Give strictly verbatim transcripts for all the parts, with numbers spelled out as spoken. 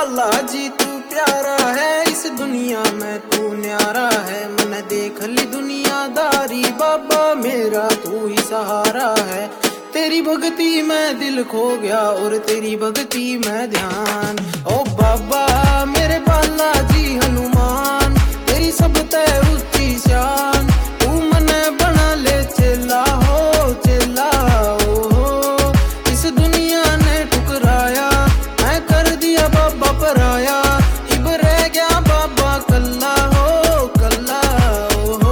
बाला जी तू प्यारा है, इस दुनिया में तू न्यारा है। मन देख ली दुनियादारी, बाबा मेरा तू ही सहारा है। तेरी भक्ति में दिल खो गया और तेरी भक्ति में ध्यान। ओ बाबा मेरे बाला जी हनुमान, तेरी सब तय ऊंची शान। तू मन बना ले चेला हो चेला हो, इस दुनिया ने ठुकराया, मैं कर दिया बाबा पराया। इब रह गया बाबा कल्ला हो कल्ला हो।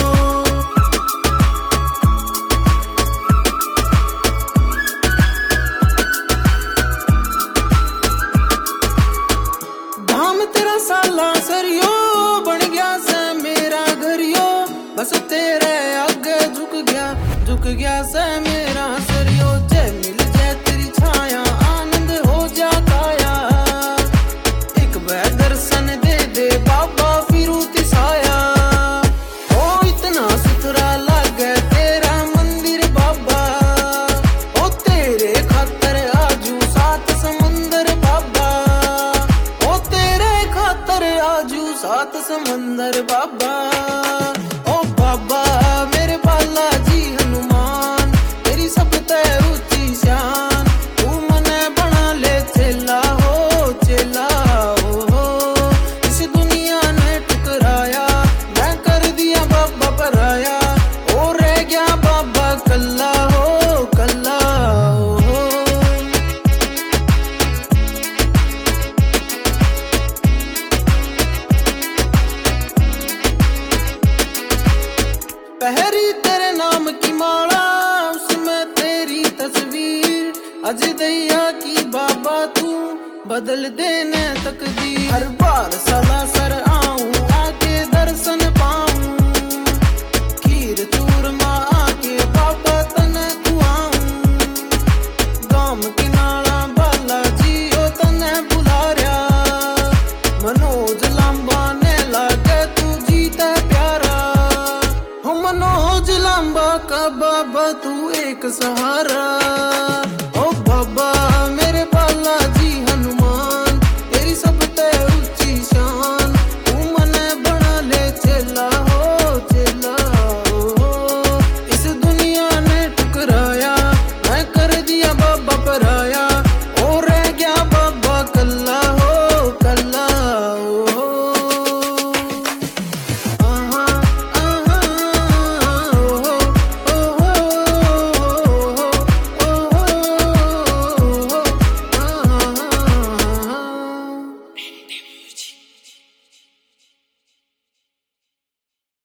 धाम तेरा साला सरियो, बन गया से मेरा घरियो। बस तेरे आगे झुक गया झुक गया से मेरा सरियो। जय मिल जय तेरी छाया, आनंद हो जा काया। एक बार दर्शन दे दे बाबा फिरू तिसाया। ओ इतना सुथरा लागे तेरा मंदिर बाबा, ओ तेरे खातर आजू सात समंदर बाबा। ओ तेरे खातर आजू सात समंदर बाबा। ओ बाबा मेरे बाला जी हनुमान, तेरी सब तय ऊंची शान। तू मने बना ले चेला हो चेला हो, इस दुनिया ने ठुकराया, मैं कर दिया बाबा पराया। ओ रह गया बाबा कल्ला हो कल्ला हो। पहरी तेरे नाम की माला, उसमें तेरी तस्वीर। अज दैया की बाबा तू बदल देने तकदीर। हर बार सदा सर आऊं, आके दर्शन पाऊं। खीर चूरमा आके बाबा तने खुआऊं। गाम की नाला बाला जी ओ तने बुला रहा। मनोज लांबा ने लागे तू जीता प्यारा। हो मनोज लांबा का बाबा तू एक सहारा।